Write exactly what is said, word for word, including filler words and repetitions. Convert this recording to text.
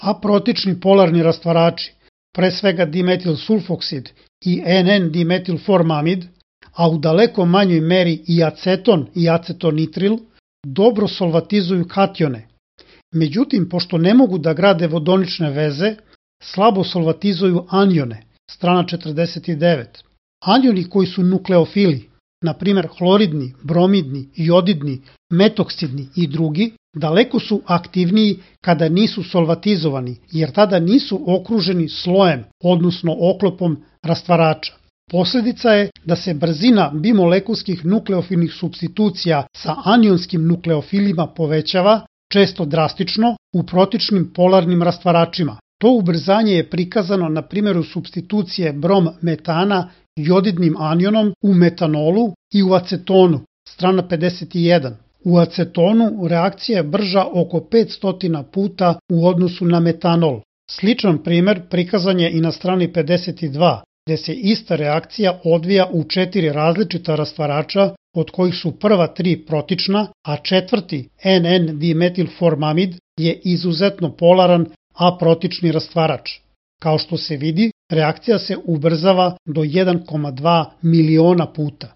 Aprotični polarni rastvarači, pre svega dimetilsulfoksid i en en dimetilformamid, a u daleko manjoj meri i aceton i acetonitril, dobro solvatizuju katione. Međutim, pošto ne mogu da grade vodonične veze, slabo solvatizuju anione, strana četrdeset devet. Anioni koji su nukleofili, na primjer hloridni, bromidni, jodidni, metoksidni i drugi, daleko su aktivniji kada nisu solvatizovani, jer tada nisu okruženi slojem, odnosno oklopom rastvarača. Posledica je da se brzina bimolekulskih nukleofilnih supstitucija sa anionskim nukleofilima povećava, često drastično, u protičnim polarnim rastvaračima. To ubrzanje je prikazano na primjeru supstitucije brom metana jodidnim anionom u metanolu i u acetonu, strana pedeset jedan. U acetonu reakcija je brža oko petsto puta u odnosu na metanol. Sličan primjer prikazan je i na strani pedeset dva, gde se ista reakcija odvija u četiri različita rastvarača, od kojih su prva tri protična, a četvrti en en dimetilformamid je izuzetno polaran aprotični rastvarač. Kao što se vidi, reakcija se ubrzava do jedan zarez dva miliona puta.